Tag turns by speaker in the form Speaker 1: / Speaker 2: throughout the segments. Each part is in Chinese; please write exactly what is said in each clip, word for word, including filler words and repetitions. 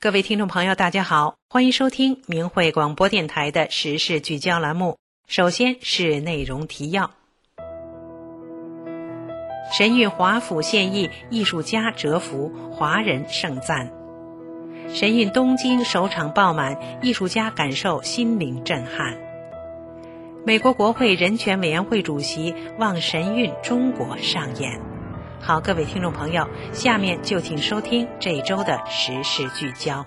Speaker 1: 各位听众朋友大家好，欢迎收听明慧广播电台的时事聚焦栏目。首先是内容提要。神韵华府献艺，艺术家折服，华人盛赞。神韵东京首场爆满，艺术家感受心灵震撼。美国国会人权委员会主席望神韵中国上演。好，各位听众朋友，下面就请收听这一周的时事聚焦。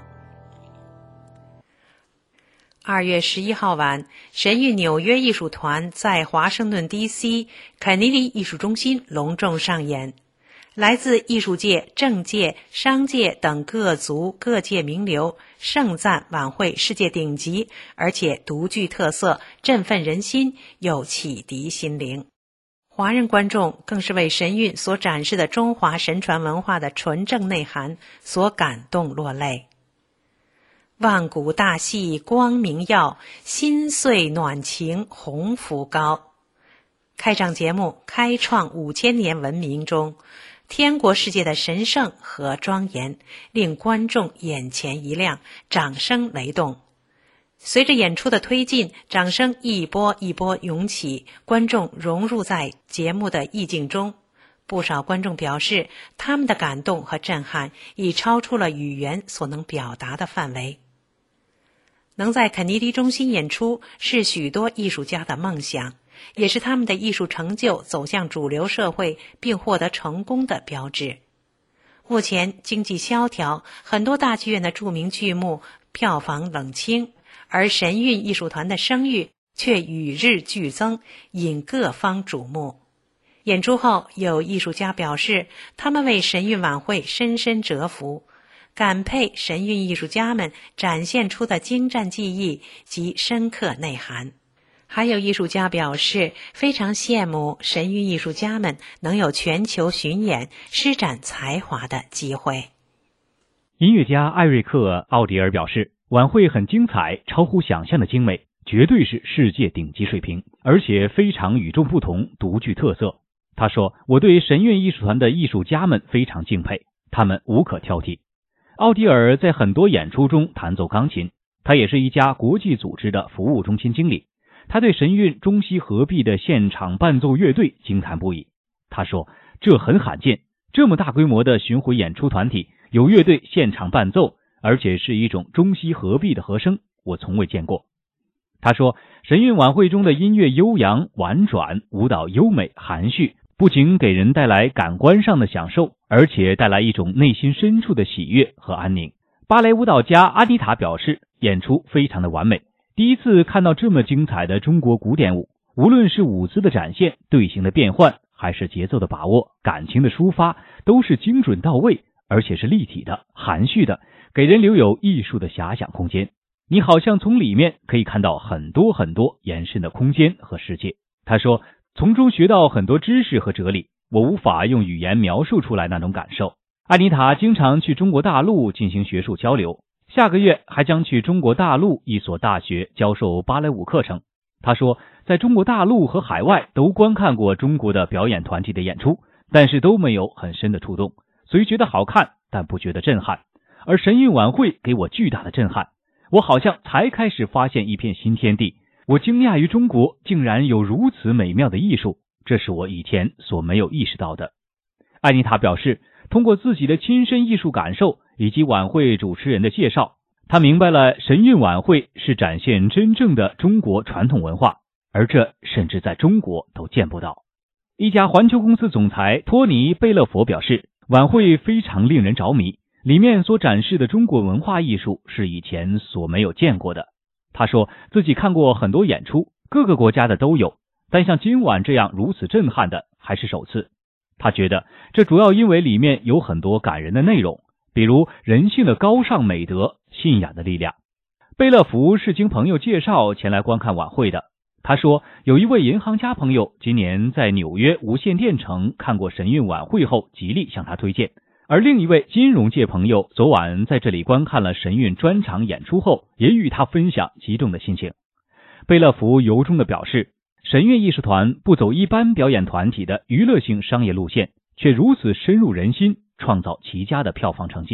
Speaker 1: 二月十一号晚，神韵纽约艺术团在华盛顿 D C 肯尼迪艺术中心隆重上演。来自艺术界、政界、商界等各族各界名流盛赞晚会世界顶级，而且独具特色，振奋人心，又启迪心灵。华人观众更是为神韵所展示的中华神传文化的纯正内涵所感动落泪。万古大戏光明耀，心碎暖情鸿福高。开场节目开创五千年文明中天国世界的神圣和庄严，令观众眼前一亮，掌声雷动。随着演出的推进，掌声一波一波涌起，观众融入在节目的意境中。不少观众表示，他们的感动和震撼已超出了语言所能表达的范围。能在肯尼迪中心演出是许多艺术家的梦想，也是他们的艺术成就走向主流社会并获得成功的标志。目前经济萧条，很多大剧院的著名剧目票房冷清，而神韵艺术团的声誉却与日俱增，引各方瞩目。演出后，有艺术家表示，他们为神韵晚会深深折服，感佩神韵艺术家们展现出的精湛技艺及深刻内涵。还有艺术家表示，非常羡慕神韵艺术家们能有全球巡演施展才华的机会。
Speaker 2: 音乐家艾瑞克·奥迪尔表示，晚会很精彩，超乎想象的精美，绝对是世界顶级水平，而且非常与众不同，独具特色。他说，我对神韵艺术团的艺术家们非常敬佩，他们无可挑剔。奥迪尔在很多演出中弹奏钢琴，他也是一家国际组织的服务中心经理。他对神韵中西合璧的现场伴奏乐队惊叹不已。他说，这很罕见，这么大规模的巡回演出团体有乐队现场伴奏，而且是一种中西合璧的和声，我从未见过。他说，神韵晚会中的音乐悠扬婉转，舞蹈优美含蓄，不仅给人带来感官上的享受，而且带来一种内心深处的喜悦和安宁。芭蕾舞蹈家阿妮塔表示，演出非常的完美，第一次看到这么精彩的中国古典舞，无论是舞姿的展现、队形的变换，还是节奏的把握、感情的抒发，都是精准到位，而且是立体的、含蓄的，给人留有艺术的遐想空间。你好像从里面可以看到很多很多延伸的空间和世界。他说，从中学到很多知识和哲理，我无法用语言描述出来那种感受。安妮塔经常去中国大陆进行学术交流，下个月还将去中国大陆一所大学教授芭蕾舞课程。他说，在中国大陆和海外都观看过中国的表演团体的演出，但是都没有很深的触动，所以觉得好看，但不觉得震撼。而神韵晚会给我巨大的震撼，我好像才开始发现一片新天地。我惊讶于中国竟然有如此美妙的艺术，这是我以前所没有意识到的。艾妮塔表示，通过自己的亲身艺术感受以及晚会主持人的介绍，她明白了神韵晚会是展现真正的中国传统文化，而这甚至在中国都见不到。一家环球公司总裁托尼·贝勒佛表示，晚会非常令人着迷，里面所展示的中国文化艺术是以前所没有见过的。他说，自己看过很多演出，各个国家的都有，但像今晚这样如此震撼的还是首次。他觉得这主要因为里面有很多感人的内容，比如人性的高尚美德、信仰的力量。贝勒福是经朋友介绍前来观看晚会的。他说，有一位银行家朋友今年在纽约无线电城看过神韵晚会后，极力向他推荐。而另一位金融界朋友昨晚在这里观看了神韵专场演出后，也与他分享激动的心情。贝勒福由衷地表示，神韵艺术团不走一般表演团体的娱乐性商业路线，却如此深入人心，创造极佳的票房成绩，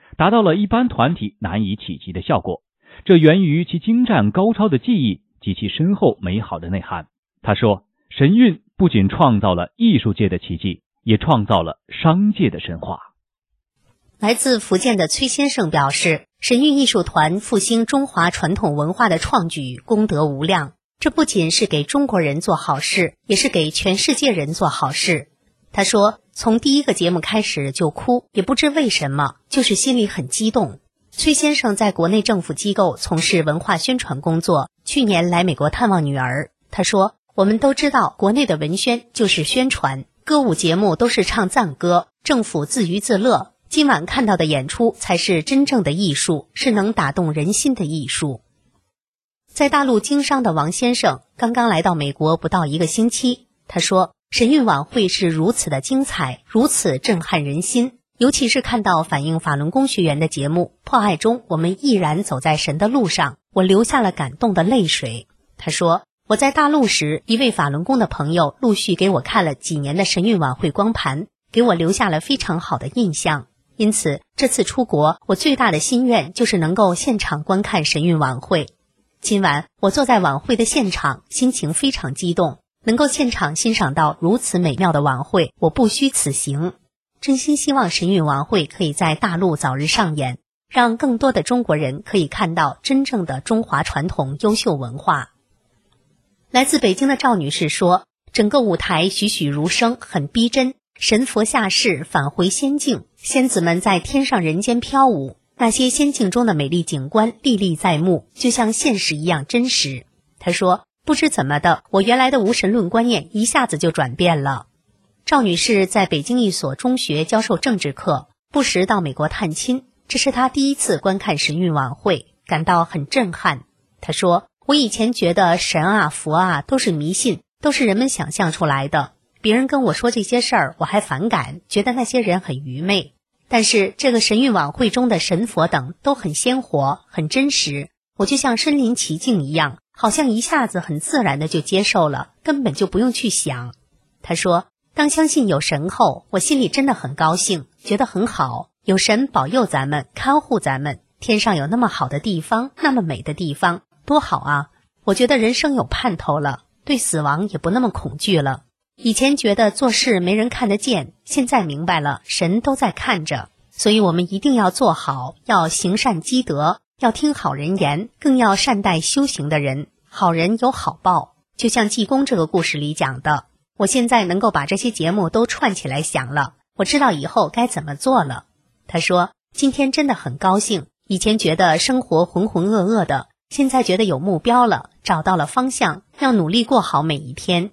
Speaker 2: 达到了一般团体难以企及的效果。这源于其精湛高超的技艺及其深厚美好的内涵。他说，神韵不仅创造了艺术界的奇迹，也创造了商界的神话。
Speaker 3: 来自福建的崔先生表示，神韵艺术团复兴中华传统文化的创举功德无量，这不仅是给中国人做好事，也是给全世界人做好事。他说，从第一个节目开始就哭，也不知为什么，就是心里很激动。崔先生在国内政府机构从事文化宣传工作，去年来美国探望女儿。他说，我们都知道国内的文宣就是宣传，歌舞节目都是唱赞歌，政府自娱自乐，今晚看到的演出才是真正的艺术，是能打动人心的艺术。在大陆经商的王先生刚刚来到美国不到一个星期，他说，神韵晚会是如此的精彩，如此震撼人心，尤其是看到反映法轮功学员的节目《破爱中我们毅然走在神的路上》，我流下了感动的泪水。他说，我在大陆时，一位法轮功的朋友陆续给我看了几年的神韵晚会光盘，给我留下了非常好的印象。因此这次出国，我最大的心愿就是能够现场观看神韵晚会。今晚我坐在晚会的现场，心情非常激动，能够现场欣赏到如此美妙的晚会，我不虚此行。真心希望神韵晚会可以在大陆早日上演，让更多的中国人可以看到真正的中华传统优秀文化。来自北京的赵女士说，整个舞台栩栩如生，很逼真，神佛下世返回仙境，仙子们在天上人间飘舞，那些仙境中的美丽景观历历在目，就像现实一样真实。她说，不知怎么的，我原来的无神论观念一下子就转变了。赵女士在北京一所中学教授政治课，不时到美国探亲，这是她第一次观看神韵晚会，感到很震撼。她说，我以前觉得神啊佛啊都是迷信，都是人们想象出来的，别人跟我说这些事儿我还反感，觉得那些人很愚昧。但是这个神韵晚会中的神佛等都很鲜活，很真实，我就像身临其境一样，好像一下子很自然的就接受了，根本就不用去想。她说，当相信有神后，我心里真的很高兴，觉得很好，有神保佑咱们，看护咱们，天上有那么好的地方，那么美的地方，多好啊！我觉得人生有盼头了，对死亡也不那么恐惧了。以前觉得做事没人看得见，现在明白了，神都在看着，所以我们一定要做好，要行善积德，要听好人言，更要善待修行的人，好人有好报。就像济公这个故事里讲的，我现在能够把这些节目都串起来想了，我知道以后该怎么做了。他说，今天真的很高兴，以前觉得生活浑浑噩噩的，现在觉得有目标了，找到了方向，要努力过好每一天。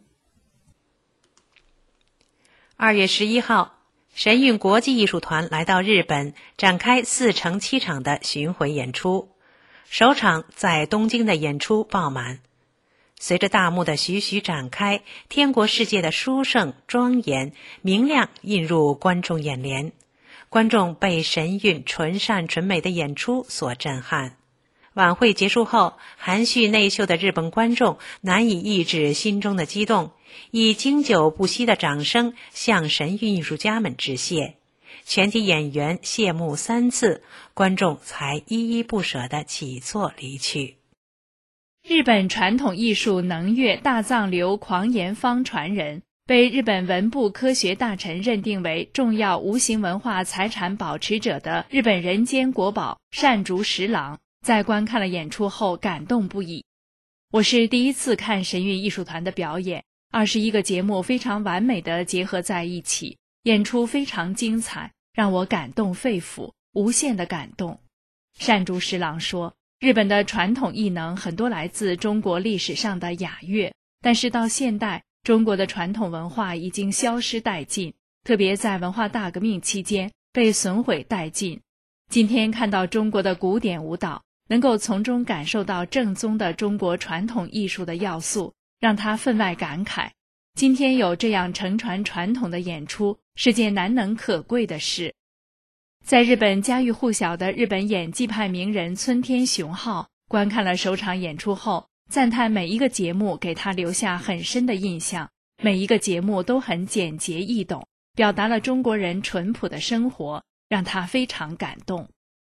Speaker 1: 二月十一号，神韵国际艺术团来到日本，展开四乘七场的巡回演出。首场在东京的演出爆满。随着大幕的徐徐展开，天国世界的殊胜、庄严、明亮映入观众眼帘。观众被神韵纯善纯美的演出所震撼。晚会结束后，含蓄内秀的日本观众难以抑制心中的激动，以经久不息的掌声向神韵艺术家们致谢。全体演员谢幕三次，观众才依依不舍地起座离去。
Speaker 4: 日本传统艺术能乐大藏流狂言方传人，被日本文部科学大臣认定为重要无形文化财产保持者的日本人间国宝善竹十郎，在观看了演出后感动不已。我是第一次看神韵艺术团的表演，二十一个节目非常完美地结合在一起，演出非常精彩，让我感动肺腑，无限的感动。善竹十郎说，日本的传统艺能很多来自中国历史上的雅乐，但是到现代，中国的传统文化已经消失殆尽，特别在文化大革命期间被损毁殆尽。今天看到中国的古典舞蹈，能够从中感受到正宗的中国传统艺术的要素，让他分外感慨。今天有这样承传传统的演出，是件难能可贵的事。在日本家喻户晓的日本演技派名人村田雄浩观看了首场演出后，赞叹每一个节目给他留下很深的印象，每一个节目都很简洁易懂，表达了中国人淳朴的生活，让他非常感动。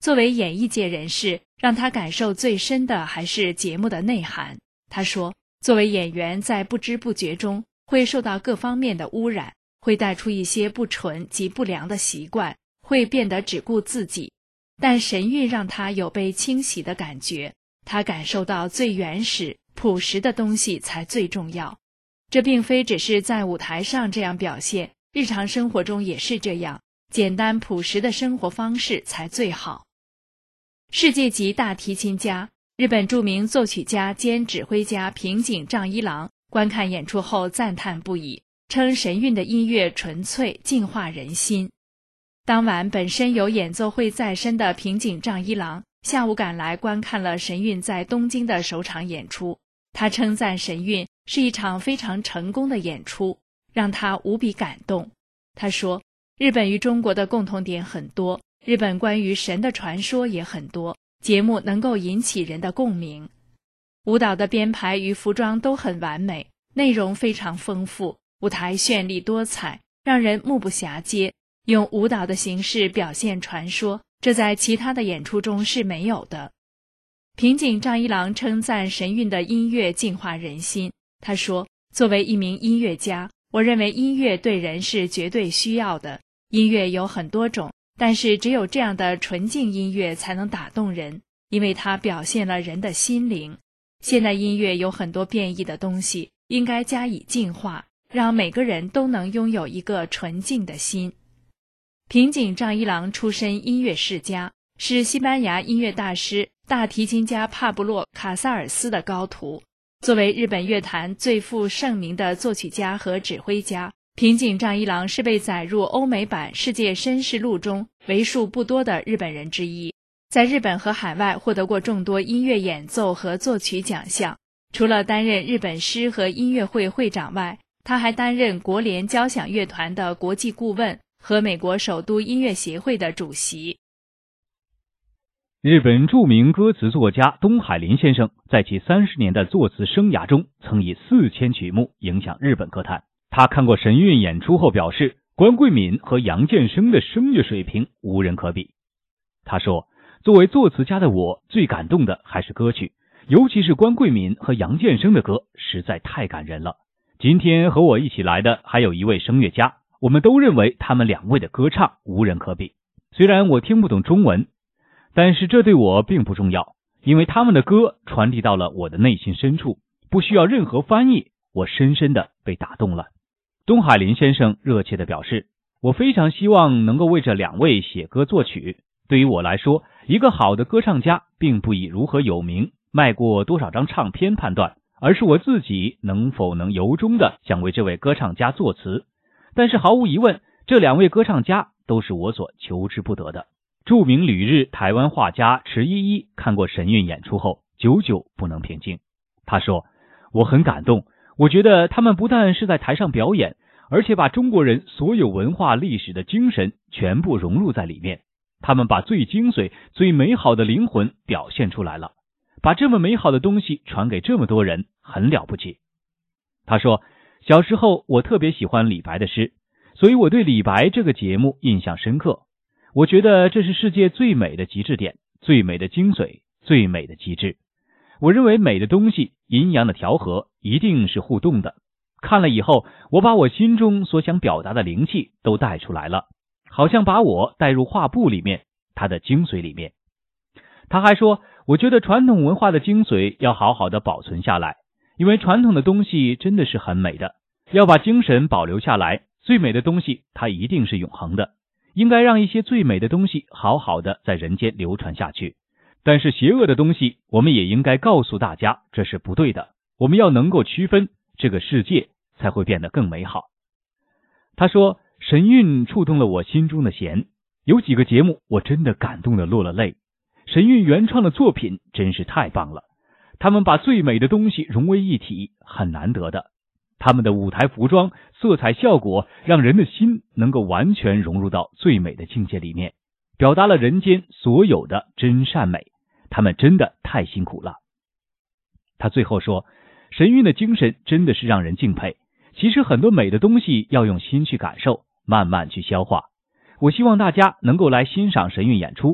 Speaker 4: 作为演艺界人士，让他感受最深的还是节目的内涵。他说，作为演员，在不知不觉中会受到各方面的污染，会带出一些不纯及不良的习惯，会变得只顾自己。但神韵让他有被清洗的感觉，他感受到最原始、朴实的东西才最重要。这并非只是在舞台上这样表现，日常生活中也是这样，简单朴实的生活方式才最好。世界级大提琴家、日本著名作曲家兼指挥家平井丈一郎观看演出后赞叹不已，称神韵的音乐纯粹，净化人心。当晚本身有演奏会在身的平井丈一郎下午赶来观看了神韵在东京的首场演出，他称赞神韵是一场非常成功的演出，让他无比感动。他说，日本与中国的共同点很多，日本关于神的传说也很多，节目能够引起人的共鸣。舞蹈的编排与服装都很完美，内容非常丰富，舞台绚丽多彩，让人目不暇接。用舞蹈的形式表现传说，这在其他的演出中是没有的。平井丈一郎称赞神韵的音乐净化人心。他说，作为一名音乐家，我认为音乐对人是绝对需要的。音乐有很多种，但是只有这样的纯净音乐才能打动人，因为它表现了人的心灵。现代音乐有很多变异的东西，应该加以净化，让每个人都能拥有一个纯净的心。平井丈一郎出身音乐世家，是西班牙音乐大师、大提琴家帕布洛·卡萨尔斯的高徒。作为日本乐坛最负盛名的作曲家和指挥家，平井丈一郎是被载入欧美版世界绅士录中为数不多的日本人之一，在日本和海外获得过众多音乐演奏和作曲奖项。除了担任日本诗和音乐会会长外，他还担任国联交响乐团的国际顾问和美国首都音乐协会的主席。
Speaker 2: 日本著名歌词作家东海林先生在其三十年的作词生涯中，曾以四千曲目影响日本歌坛。他看过神韵演出后表示，关桂敏和杨建生的声乐水平无人可比。他说，作为作词家的我，最感动的还是歌曲，尤其是关桂敏和杨建生的歌，实在太感人了。今天和我一起来的还有一位声乐家，我们都认为他们两位的歌唱无人可比。虽然我听不懂中文，但是这对我并不重要，因为他们的歌传递到了我的内心深处，不需要任何翻译，我深深的被打动了。东海林先生热切地表示，我非常希望能够为这两位写歌作曲。对于我来说，一个好的歌唱家并不以如何有名、卖过多少张唱片判断，而是我自己能否能由衷的想为这位歌唱家作词。但是毫无疑问，这两位歌唱家都是我所求之不得的。著名旅日台湾画家池依依看过神韵演出后，久久不能平静。他说，我很感动，我觉得他们不但是在台上表演，而且把中国人所有文化历史的精神全部融入在里面。他们把最精髓、最美好的灵魂表现出来了，把这么美好的东西传给这么多人，很了不起。他说，小时候我特别喜欢李白的诗，所以我对李白这个节目印象深刻。我觉得这是世界最美的极致点，最美的精髓，最美的极致。我认为美的东西，阴阳的调和一定是互动的。看了以后，我把我心中所想表达的灵气都带出来了，好像把我带入画布里面，它的精髓里面。他还说，我觉得传统文化的精髓要好好的保存下来，因为传统的东西真的是很美的，要把精神保留下来，最美的东西它一定是永恒的。应该让一些最美的东西好好的在人间流传下去，但是邪恶的东西我们也应该告诉大家，这是不对的，我们要能够区分，这个世界才会变得更美好。他说，神韵触动了我心中的弦，有几个节目我真的感动的落了泪。神韵原创的作品真是太棒了，他们把最美的东西融为一体，很难得的。他们的舞台服装、色彩效果，让人的心能够完全融入到最美的境界里面，表达了人间所有的真善美。他们真的太辛苦了。他最后说，神韵的精神真的是让人敬佩。其实很多美的东西要用心去感受，慢慢去消化。我希望大家能够来欣赏神韵演出，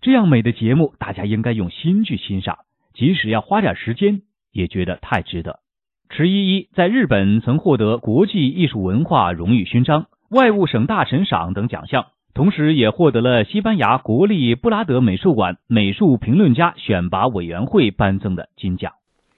Speaker 2: 这样美的节目，大家应该用心去欣赏，即使要花点时间，也觉得太值得。池一一在日本曾获得国际艺术文化荣誉勋章、外务省大臣赏等奖项，同时也获得了西班牙国立布拉德美术馆美术评论家选拔委员会颁赠的金奖。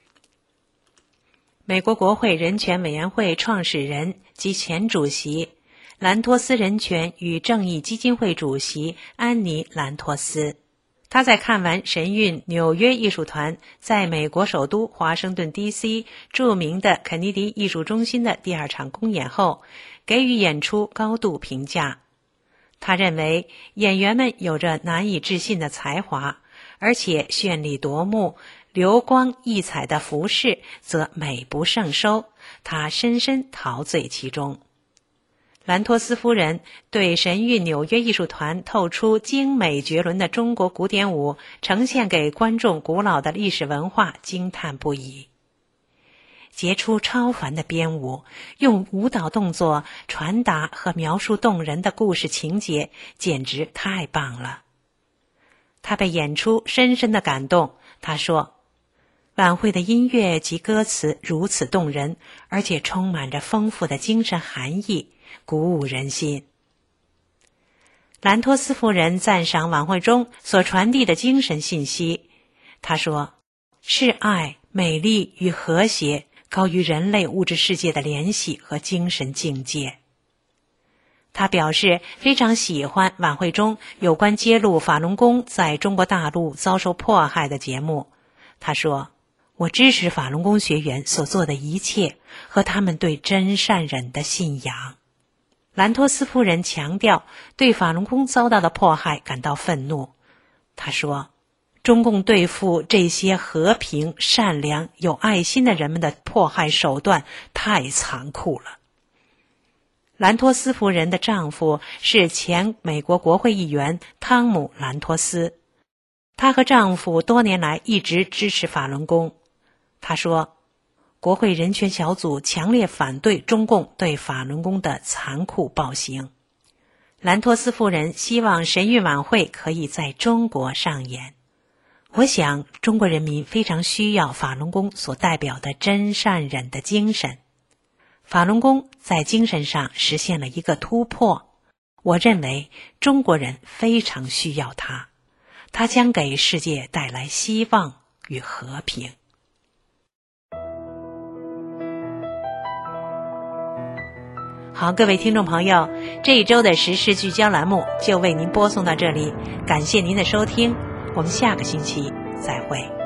Speaker 1: 美国国会人权委员会创始人及前主席兰托斯人权与正义基金会主席安妮·兰托斯，他在看完神韵纽约艺术团在美国首都华盛顿 D C 著名的肯尼迪艺术中心的第二场公演后，给予演出高度评价。他认为演员们有着难以置信的才华，而且绚丽夺目、流光溢彩的服饰则美不胜收，他深深陶醉其中。兰托斯夫人对神韵纽约艺术团透出精美绝伦的中国古典舞呈现给观众古老的历史文化惊叹不已。杰出超凡的编舞，用舞蹈动作传达和描述动人的故事情节，简直太棒了。他被演出深深的感动，他说，晚会的音乐及歌词如此动人，而且充满着丰富的精神含义，鼓舞人心。兰托斯夫人赞赏晚会中所传递的精神信息，她说，是爱、美丽与和谐高于人类物质世界的联系和精神境界。他表示非常喜欢晚会中有关揭露法轮功在中国大陆遭受迫害的节目。他说，我支持法轮功学员所做的一切和他们对真善忍的信仰。兰托斯夫人强调对法轮功遭到的迫害感到愤怒。她说，中共对付这些和平、善良、有爱心的人们的迫害手段太残酷了。兰托斯夫人的丈夫是前美国国会议员汤姆·兰托斯，她和丈夫多年来一直支持法轮功。她说，国会人权小组强烈反对中共对法轮功的残酷暴行。兰托斯夫人希望神韵晚会可以在中国上演。我想中国人民非常需要法轮功所代表的真善忍的精神。法轮功在精神上实现了一个突破，我认为中国人非常需要它，它将给世界带来希望与和平。好，各位听众朋友，这一周的时事聚焦栏目就为您播送到这里，感谢您的收听，我们下个星期再会。